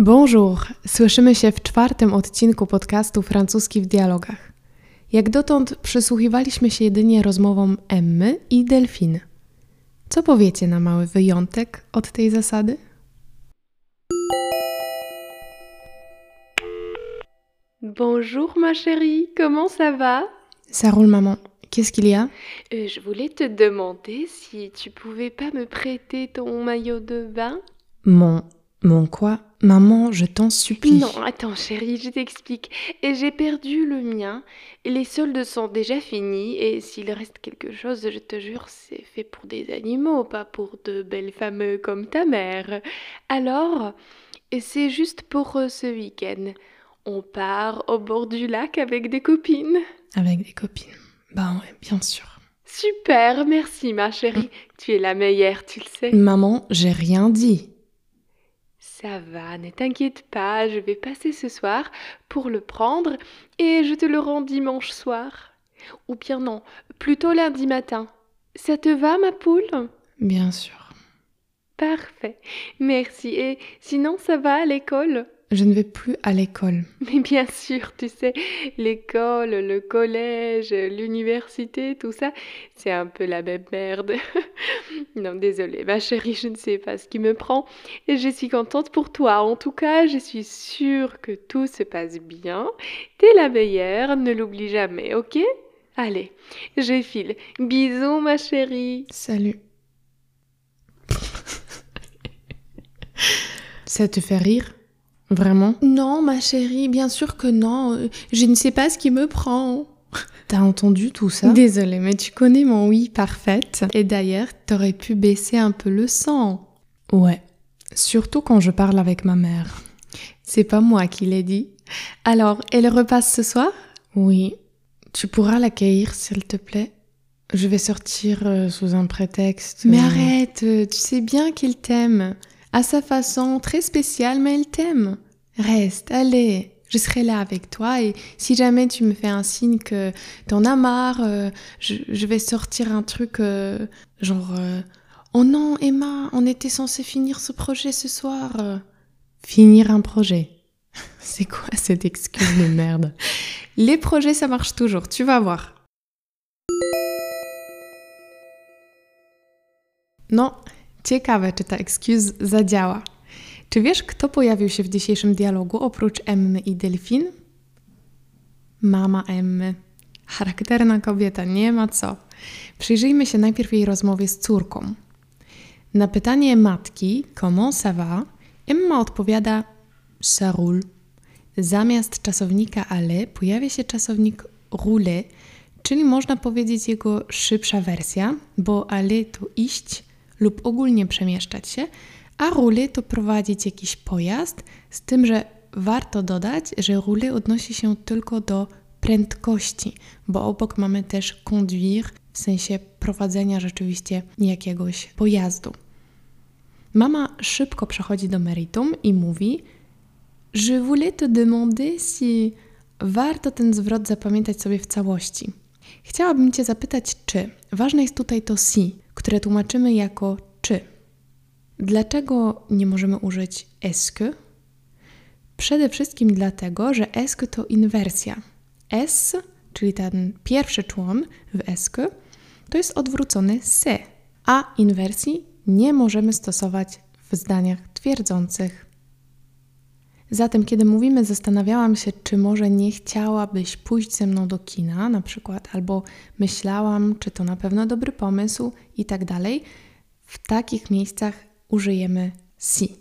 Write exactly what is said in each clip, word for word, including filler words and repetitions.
Bonjour! Słyszymy się w czwartym odcinku podcastu Francuski w dialogach. Jak dotąd przysłuchiwaliśmy się jedynie rozmowom Emmy i Delphine. Co powiecie na mały wyjątek od tej zasady? Bonjour ma chérie, comment ça va? Ça roule maman. Qu'est-ce qu'il y a? Euh, je voulais te demander si tu pouvais pas me prêter ton maillot de bain? Mon... Mon quoi? Maman, je t'en supplie. Non, attends chérie, je t'explique. Et j'ai perdu le mien. Les soldes sont déjà finis et s'il reste quelque chose, je te jure, c'est fait pour des animaux, pas pour de belles femmes comme ta mère. Alors, c'est juste pour euh, ce week-end. On part au bord du lac avec des copines. Avec des copines. Bah ouais, bien sûr. Super, merci ma chérie. Tu es la meilleure, tu le sais. Maman, j'ai rien dit. Ça va, ne t'inquiète pas, je vais passer ce soir pour le prendre et je te le rends dimanche soir. Ou bien non, plutôt lundi matin. Ça te va ma poule? Bien sûr. Parfait, merci. Et sinon ça va à l'école? Je ne vais plus à l'école. Mais bien sûr, tu sais, l'école, le collège, l'université, tout ça, c'est un peu la même merde. Non, désolée, ma chérie, je ne sais pas ce qui me prend. Et je suis contente pour toi. En tout cas, je suis sûre que tout se passe bien. T'es la meilleure, ne l'oublie jamais, ok? Allez, je file. Bisous, ma chérie. Salut. Ça te fait rire? Vraiment? Non, ma chérie, bien sûr que non. Je ne sais pas ce qui me prend. T'as entendu tout ça? Désolée, mais tu connais mon oui parfaite. Et d'ailleurs, t'aurais pu baisser un peu le son. Ouais, surtout quand je parle avec ma mère. C'est pas moi qui l'ai dit. Alors, elle repasse ce soir? Oui. Tu pourras l'accueillir, s'il te plaît? Je vais sortir euh, sous un prétexte... Mais euh... arrête, tu sais bien qu'il t'aime. À sa façon, très spéciale, mais elle t'aime. Reste, allez, je serai là avec toi et si jamais tu me fais un signe que t'en as marre, euh, je, je vais sortir un truc euh, genre euh, « Oh non, Emma, on était censé finir ce projet ce soir. » Finir un projet? C'est quoi cette excuse de merde? Les projets, ça marche toujours, tu vas voir. No, ciekawe, czy ta excuse zadziała. Czy wiesz, kto pojawił się w dzisiejszym dialogu oprócz Emmy i Delphine? Mama Emmy. Charakterna kobieta, nie ma co. Przyjrzyjmy się najpierw jej rozmowie z córką. Na pytanie matki, comment ça va, Emma odpowiada ça roule. Zamiast czasownika aller pojawia się czasownik rouler, czyli można powiedzieć jego szybsza wersja, bo aller to iść lub ogólnie przemieszczać się, a rouler to prowadzić jakiś pojazd, z tym, że warto dodać, że rouler odnosi się tylko do prędkości, bo obok mamy też conduire, w sensie prowadzenia rzeczywiście jakiegoś pojazdu. Mama szybko przechodzi do meritum i mówi: Je voulais te demander si... Warto ten zwrot zapamiętać sobie w całości. Chciałabym Cię zapytać, czy. Ważne jest tutaj to si, które tłumaczymy jako czy. Dlaczego nie możemy użyć est-ce que? Przede wszystkim dlatego, że est-ce que to inwersja. Es, czyli ten pierwszy człon w est-ce que, to jest odwrócony se, a inwersji nie możemy stosować w zdaniach twierdzących. Zatem, kiedy mówimy zastanawiałam się, czy może nie chciałabyś pójść ze mną do kina, na przykład, albo myślałam, czy to na pewno dobry pomysł i tak dalej, w takich miejscach użyjemy si.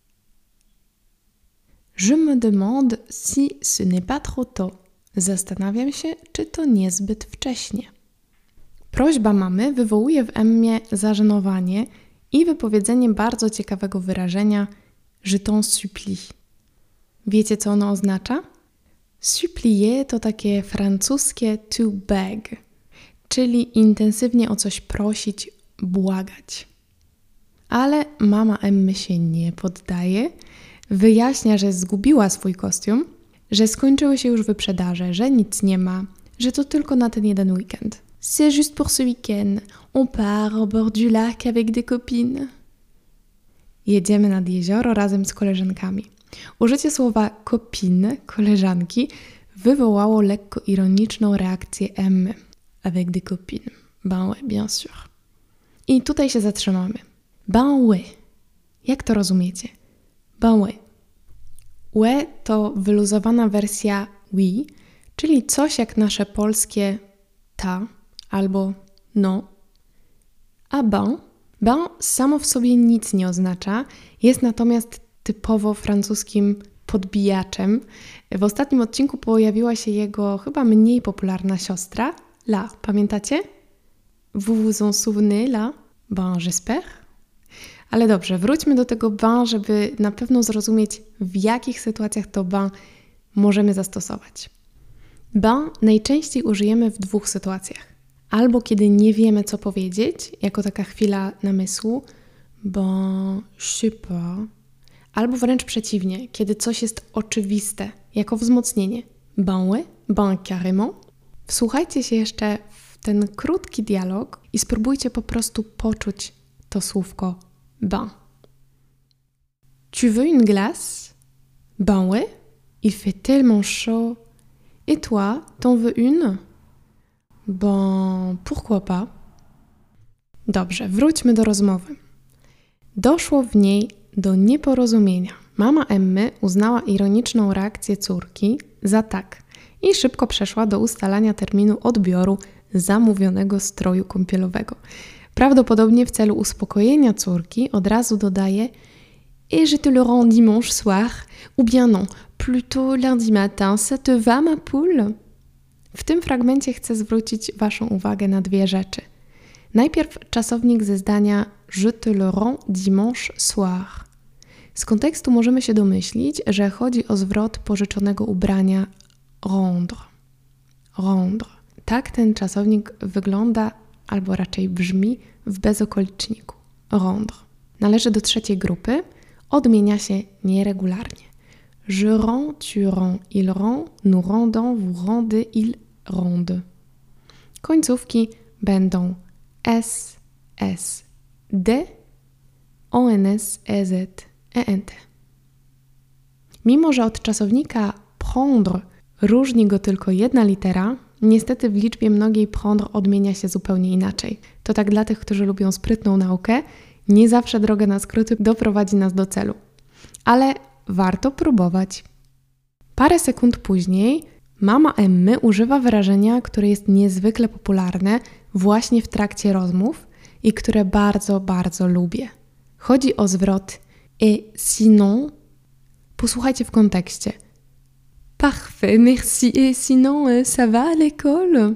Je me demande si ce n'est pas trop tôt. Zastanawiam się, czy to niezbyt wcześnie. Prośba mamy wywołuje w Emmie zażenowanie i wypowiedzenie bardzo ciekawego wyrażenia je t'en supplie. Wiecie, co ono oznacza? Supplier to takie francuskie to beg, czyli intensywnie o coś prosić, błagać. Ale mama Emmy się nie poddaje, wyjaśnia, że zgubiła swój kostium, że skończyły się już wyprzedaże, że nic nie ma, że to tylko na ten jeden weekend. C'est juste pour ce week-end. On part au bord du lac avec des copines. Jedziemy nad jezioro razem z koleżankami. Użycie słowa copine, koleżanki, wywołało lekko ironiczną reakcję Emmy. Avec des copines. Ben ouais, bien sûr. I tutaj się zatrzymamy. Ben ouais. Jak to rozumiecie? Ben ouais. Ouais to wyluzowana wersja oui, czyli coś jak nasze polskie ta albo no. A ben, ben samo w sobie nic nie oznacza, jest natomiast typowo francuskim podbijaczem. W ostatnim odcinku pojawiła się jego chyba mniej popularna siostra, la. Pamiętacie? Vous vous en souvenez, la? Ben, j'espère. Ale dobrze, wróćmy do tego ben, żeby na pewno zrozumieć, w jakich sytuacjach to ben możemy zastosować. Ben najczęściej użyjemy w dwóch sytuacjach. Albo kiedy nie wiemy, co powiedzieć, jako taka chwila namysłu, ben, je sais pas. Albo wręcz przeciwnie, kiedy coś jest oczywiste, jako wzmocnienie. Ben ouais, ben carrément. Wsłuchajcie się jeszcze w ten krótki dialog i spróbujcie po prostu poczuć to słówko ben. Tu veux une glace? Ben ouais, il fait tellement chaud. Et toi, t'en veux une? Ben, pourquoi pas? Dobrze, wróćmy do rozmowy. Doszło w niej do nieporozumienia. Mama Emmy uznała ironiczną reakcję córki za tak i szybko przeszła do ustalania terminu odbioru zamówionego stroju kąpielowego. Prawdopodobnie w celu uspokojenia córki od razu dodaje et je te le rends dimanche soir, ou bien non, plutôt lundi matin, ça te va ma poule? W tym fragmencie chcę zwrócić Waszą uwagę na dwie rzeczy. Najpierw czasownik ze zdania je te le rends dimanche soir. Z kontekstu możemy się domyślić, że chodzi o zwrot pożyczonego ubrania rendre. Rendre. Tak ten czasownik wygląda, albo raczej brzmi w bezokoliczniku. Rendre. Należy do trzeciej grupy. Odmienia się nieregularnie. Je rends, tu rends, il rend, nous rendons, vous rendez, il rende. Końcówki będą S, S, D, O N S, E Z, E N T. Mimo że od czasownika prendre różni go tylko jedna litera, niestety w liczbie mnogiej prendre odmienia się zupełnie inaczej. To tak dla tych, którzy lubią sprytną naukę, nie zawsze droga na skróty doprowadzi nas do celu. Ale warto próbować. Parę sekund później mama Emmy używa wyrażenia, które jest niezwykle popularne właśnie w trakcie rozmów i które bardzo, bardzo lubię. Chodzi o zwrot et sinon. Posłuchajcie w kontekście. Parfait, merci. Et sinon, ça va à l'école?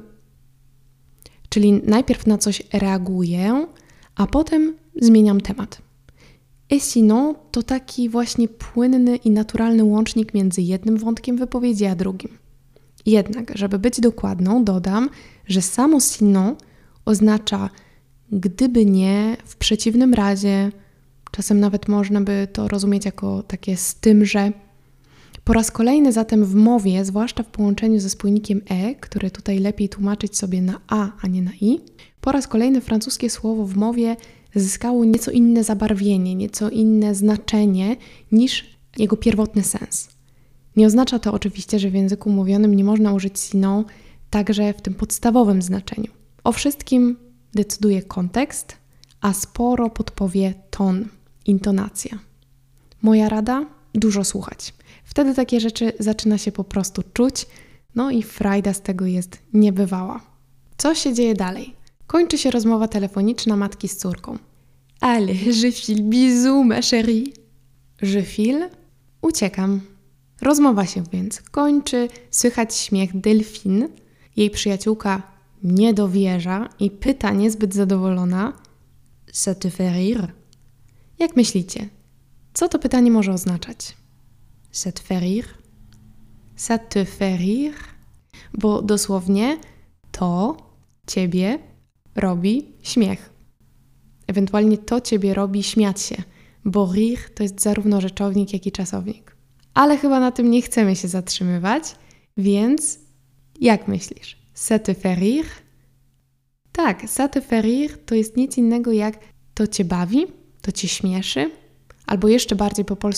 Czyli najpierw na coś reaguję, a potem zmieniam temat. Et sinon to taki właśnie płynny i naturalny łącznik między jednym wątkiem wypowiedzi a drugim. Jednak, żeby być dokładną, dodam, że samo sinon oznacza gdyby nie, w przeciwnym razie, czasem nawet można by to rozumieć jako takie z tym, że. Po raz kolejny zatem w mowie, zwłaszcza w połączeniu ze spójnikiem e, które tutaj lepiej tłumaczyć sobie na a, a nie na i, po raz kolejny francuskie słowo w mowie zyskało nieco inne zabarwienie, nieco inne znaczenie niż jego pierwotny sens. Nie oznacza to oczywiście, że w języku mówionym nie można użyć sinon także w tym podstawowym znaczeniu. O wszystkim decyduje kontekst, a sporo podpowie ton, intonacja. Moja rada? Dużo słuchać. Wtedy takie rzeczy zaczyna się po prostu czuć, no i frajda z tego jest niebywała. Co się dzieje dalej? Kończy się rozmowa telefoniczna matki z córką. Allez, je file, bisous, ma chérie. Je file, uciekam. Rozmowa się więc kończy, słychać śmiech Delphine. Jej przyjaciółka nie dowierza i pyta niezbyt zadowolona. Ça te fait rire? Jak myślicie? Co to pytanie może oznaczać? Ça te fait rire? Ça te fait rire? Bo dosłownie to ciebie robi śmiech. Ewentualnie to ciebie robi śmiać się, bo rire to jest zarówno rzeczownik, jak i czasownik. Ale chyba na tym nie chcemy się zatrzymywać, więc jak myślisz? Ça te fait rire? Tak, ça te fait rire to jest nic innego jak to cię bawi, to cię śmieszy, albo jeszcze bardziej po polsku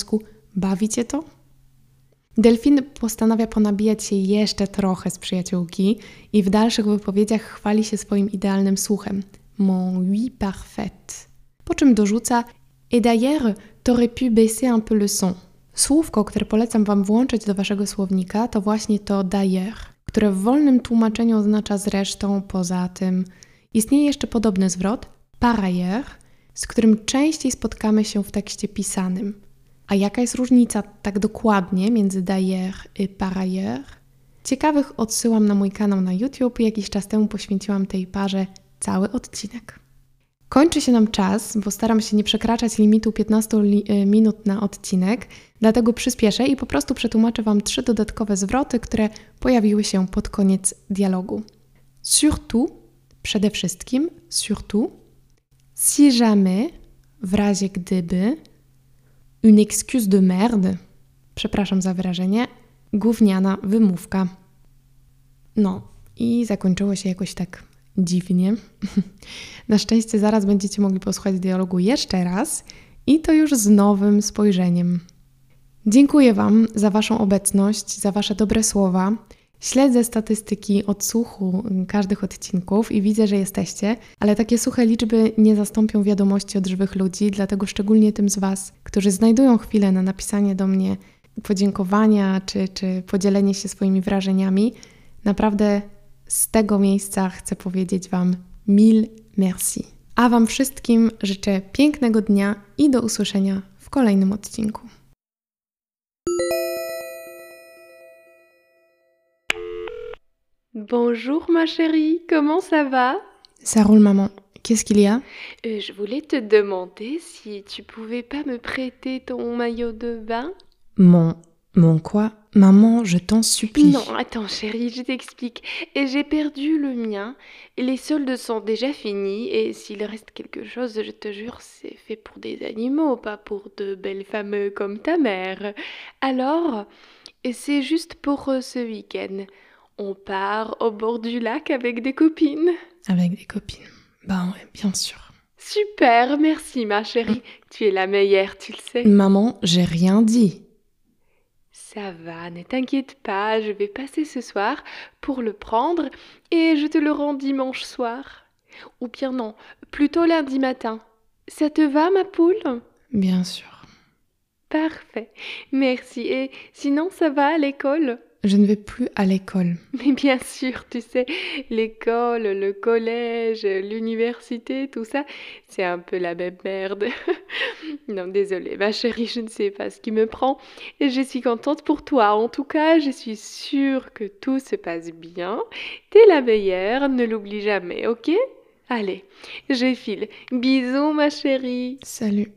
Bawicie to? Delfin postanawia ponabijać się jeszcze trochę z przyjaciółki i w dalszych wypowiedziach chwali się swoim idealnym słuchem. Mon oui parfait. Po czym dorzuca Et d'ailleurs, t'aurais pu baisser un peu le son. Słówko, które polecam Wam włączyć do Waszego słownika, to właśnie to d'ailleurs, które w wolnym tłumaczeniu oznacza zresztą, poza tym. Istnieje jeszcze podobny zwrot, par ailleurs, z którym częściej spotkamy się w tekście pisanym. A jaka jest różnica tak dokładnie między d'ailleurs i par ailleurs? Ciekawych odsyłam na mój kanał na YouTube. Jakiś czas temu poświęciłam tej parze cały odcinek. Kończy się nam czas, bo staram się nie przekraczać limitu piętnaście li- minut na odcinek, dlatego przyspieszę i po prostu przetłumaczę Wam trzy dodatkowe zwroty, które pojawiły się pod koniec dialogu. Surtout, przede wszystkim, surtout, si jamais, w razie gdyby, une excuse de merde, przepraszam za wyrażenie, gówniana wymówka. No i zakończyło się jakoś tak dziwnie. Na szczęście zaraz będziecie mogli posłuchać dialogu jeszcze raz i to już z nowym spojrzeniem. Dziękuję Wam za Waszą obecność, za Wasze dobre słowa. Śledzę statystyki odsłuchu każdych odcinków i widzę, że jesteście, ale takie suche liczby nie zastąpią wiadomości od żywych ludzi, dlatego szczególnie tym z Was, którzy znajdują chwilę na napisanie do mnie podziękowania czy, czy podzielenie się swoimi wrażeniami. Naprawdę z tego miejsca chcę powiedzieć Wam mille merci. A Wam wszystkim życzę pięknego dnia i do usłyszenia w kolejnym odcinku. Bonjour ma chérie, comment ça va? Ça roule maman. Qu'est-ce qu'il y a? Euh, je voulais te demander si tu pouvais pas me prêter ton maillot de bain? Mon... Mon quoi? Maman, je t'en supplie. Non, attends chérie, je t'explique. Et j'ai perdu le mien. Les soldes sont déjà finis et s'il reste quelque chose, je te jure, c'est fait pour des animaux, pas pour de belles femmes comme ta mère. Alors, c'est juste pour euh, ce week-end. On part au bord du lac avec des copines. Avec des copines. Bah ouais, bien sûr. Super, merci ma chérie. Tu es la meilleure, tu le sais. Maman, j'ai rien dit. Ça va, ne t'inquiète pas, je vais passer ce soir pour le prendre et je te le rends dimanche soir. Ou bien non, plutôt lundi matin. Ça te va ma poule? Bien sûr. Parfait, merci. Et sinon ça va à l'école? Je ne vais plus à l'école. Mais bien sûr, tu sais, l'école, le collège, l'université, tout ça, c'est un peu la même merde. Non, désolée, ma chérie, je ne sais pas ce qui me prend. Et je suis contente pour toi. En tout cas, je suis sûre que tout se passe bien. T'es la meilleure, ne l'oublie jamais, ok? Allez, je file. Bisous, ma chérie. Salut.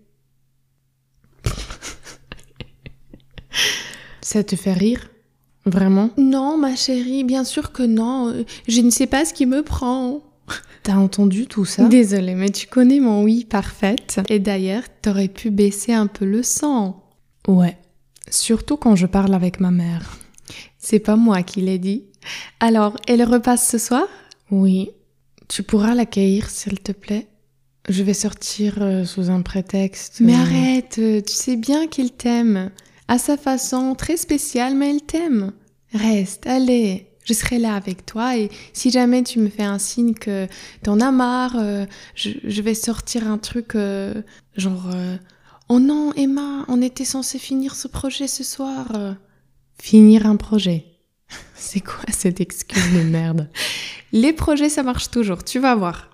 Ça te fait rire? Vraiment? Non, ma chérie, bien sûr que non. Je ne sais pas ce qui me prend. T'as entendu tout ça? Désolée, mais tu connais mon oui parfaite. Et d'ailleurs, t'aurais pu baisser un peu le son. Ouais, surtout quand je parle avec ma mère. C'est pas moi qui l'ai dit. Alors, elle repasse ce soir? Oui. Tu pourras l'accueillir, s'il te plaît? Je vais sortir euh, sous un prétexte. Mais euh... arrête, tu sais bien qu'il t'aime. À sa façon, très spéciale, mais elle t'aime. Reste, allez, je serai là avec toi et si jamais tu me fais un signe que t'en as marre, euh, je, je vais sortir un truc euh, genre euh, « Oh non, Emma, on était censé finir ce projet ce soir. » Finir un projet? C'est quoi cette excuse de merde? Les projets, ça marche toujours, tu vas voir.